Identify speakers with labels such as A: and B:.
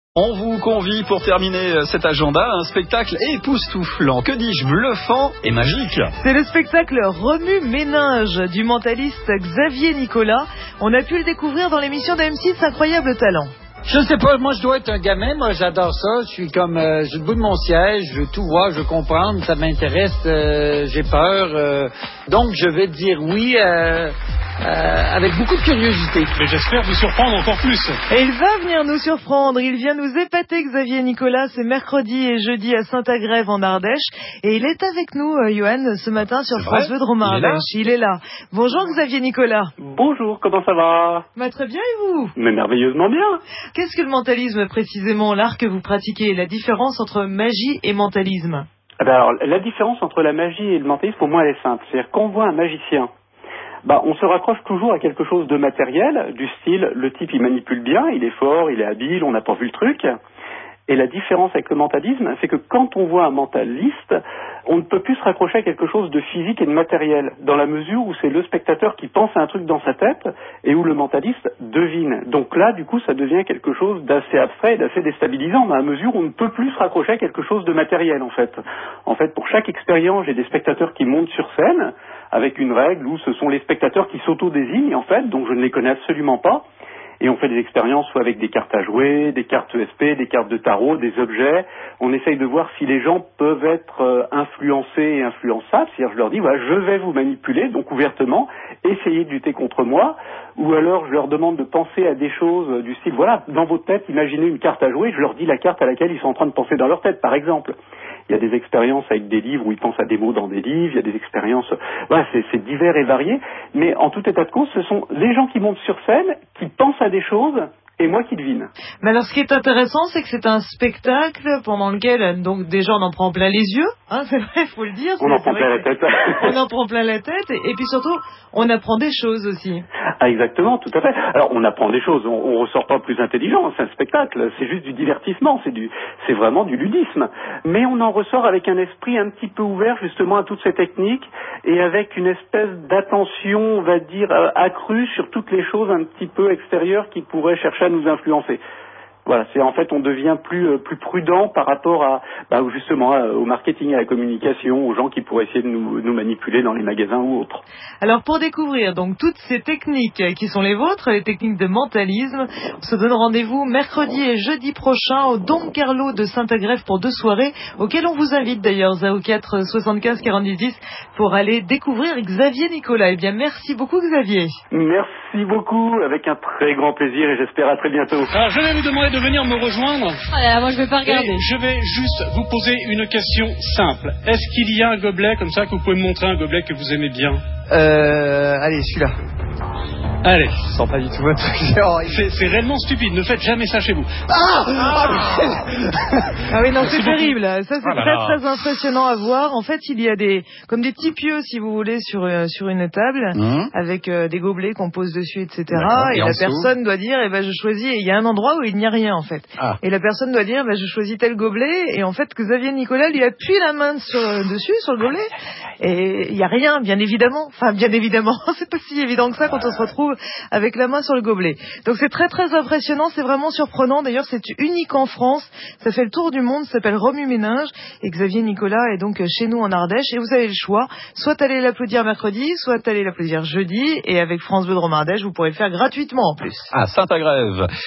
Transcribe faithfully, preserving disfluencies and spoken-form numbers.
A: On vous convie pour terminer cet agenda à un spectacle époustouflant, que dis-je, bluffant et magique.
B: C'est le spectacle Remue-Ménage du mentaliste Xavier Nicolas. On a pu le découvrir dans l'émission de M six Incroyable Talent.
C: Je sais pas, moi je dois être un gamin, moi j'adore ça, je suis comme, euh, je suis debout de mon siège, je veux tout voir, je veux comprendre, ça m'intéresse, euh, j'ai peur, euh, donc je vais dire oui euh, euh, avec beaucoup de curiosité.
D: Mais j'espère vous surprendre encore plus.
B: Et il va venir nous surprendre, il vient nous épater Xavier Nicolas, c'est mercredi et jeudi à Saint-Agrève en Ardèche, et il est avec nous, euh, Johan, ce matin sur France Bleu de Romardèche, il, il est là. Bonjour Xavier Nicolas.
E: Bonjour, comment ça va?
B: Bah, très bien et vous?
E: Mais merveilleusement bien.
B: Qu'est-ce que le mentalisme précisément, l'art que vous pratiquez, la différence entre magie et mentalisme?
E: Ah ben alors, la différence entre la magie et le mentalisme, pour moi, elle est simple. C'est-à-dire qu'on voit un magicien, bah, on se raccroche toujours à quelque chose de matériel, du style, le type il manipule bien, il est fort, il est habile, on n'a pas vu le truc. Et la différence avec le mentalisme, c'est que quand on voit un mentaliste, on ne peut plus se raccrocher à quelque chose de physique et de matériel, dans la mesure où c'est le spectateur qui pense à un truc dans sa tête et où le mentaliste devine. Donc là, du coup, ça devient quelque chose d'assez abstrait et d'assez déstabilisant, dans la mesure où on ne peut plus se raccrocher à quelque chose de matériel, en fait. En fait, pour chaque expérience, j'ai des spectateurs qui montent sur scène, avec une règle où ce sont les spectateurs qui s'auto-désignent, en fait, donc je ne les connais absolument pas. Et on fait des expériences soit avec des cartes à jouer, des cartes E S P, des cartes de tarot, des objets. On essaye de voir si les gens peuvent être euh, influencés et influençables. C'est-à-dire, je leur dis, voilà, je vais vous manipuler, donc ouvertement, essayez de lutter contre moi. Ou alors, je leur demande de penser à des choses du style, voilà, dans votre tête, imaginez une carte à jouer, je leur dis la carte à laquelle ils sont en train de penser dans leur tête, par exemple. Il y a des expériences avec des livres où ils pensent à des mots dans des livres, il y a des expériences, voilà, c'est, c'est divers et varié, mais en tout état de cause, ce sont les gens qui montent sur scène, qui pensent à des choses, et moi qui devine.
B: Mais alors, ce qui est intéressant, c'est que c'est un spectacle pendant lequel, donc, déjà, on en prend plein les yeux, hein, c'est vrai, il faut le dire.
E: On en prend plein la tête.
B: On en prend plein la tête, et, et puis surtout, on apprend des choses aussi.
E: Ah, exactement, tout à fait. Alors, on apprend des choses, on, on ressort pas plus intelligent, c'est un spectacle, c'est juste du divertissement, c'est du, c'est vraiment du ludisme. Mais on en ressort avec un esprit un petit peu ouvert, justement, à toutes ces techniques, et avec une espèce d'attention, on va dire, accrue sur toutes les choses un petit peu extérieures qui pourraient chercher à nous influencer. Voilà, c'est en fait on devient plus euh, plus prudent par rapport à bah, justement à, au marketing, à la communication, aux gens qui pourraient essayer de nous, nous manipuler dans les magasins ou autres.
B: Alors pour découvrir donc toutes ces techniques qui sont les vôtres, les techniques de mentalisme, on se donne rendez-vous mercredi et jeudi prochain au Don Carlo de Saint-Agrève pour deux soirées, auxquelles on vous invite d'ailleurs zéro quatre soixante-quinze quarante-dix dix pour aller découvrir Xavier Nicolas. Eh bien merci beaucoup Xavier.
E: Merci beaucoup, avec un très grand plaisir et j'espère à très bientôt.
D: Alors je vais vous demander de venir me rejoindre.
F: Ah, moi je vais pas regarder.
D: Et je vais juste vous poser une question simple. Est-ce qu'il y a un gobelet comme ça que vous pouvez me montrer, un gobelet que vous aimez bien?
C: Euh, allez, celui-là.
D: Allez.
C: Je sens pas du tout votre truc.
D: C'est, c'est réellement stupide, ne faites jamais ça chez vous.
C: Ah,
B: ah oui, non, c'est terrible. Ça, c'est
D: ah là
B: très,
D: là.
B: très impressionnant à voir. En fait, il y a des, comme des petits pieux, si vous voulez, sur, euh, sur une table, mmh. avec euh, des gobelets qu'on pose dessus, et cetera. Et, et la personne doit dire, eh ben, je choisis, et il y a un endroit où il n'y a rien, en fait. Ah. Et la personne doit dire, ben, je choisis tel gobelet, et en fait, Xavier Nicolas lui appuie la main sur, dessus, sur le gobelet, et il n'y a rien, bien évidemment. Enfin, bien évidemment, c'est pas si évident que ça quand on se retrouve avec la main sur le gobelet. Donc c'est très très impressionnant, c'est vraiment surprenant. D'ailleurs, c'est unique en France. Ça fait le tour du monde, ça s'appelle Remue-Ménage. Et Xavier Nicolas est donc chez nous en Ardèche. Et vous avez le choix, soit aller l'applaudir mercredi, soit aller l'applaudir jeudi. Et avec France Bleu de Romardèche, vous pourrez le faire gratuitement en plus.
A: À Saint-Agrève.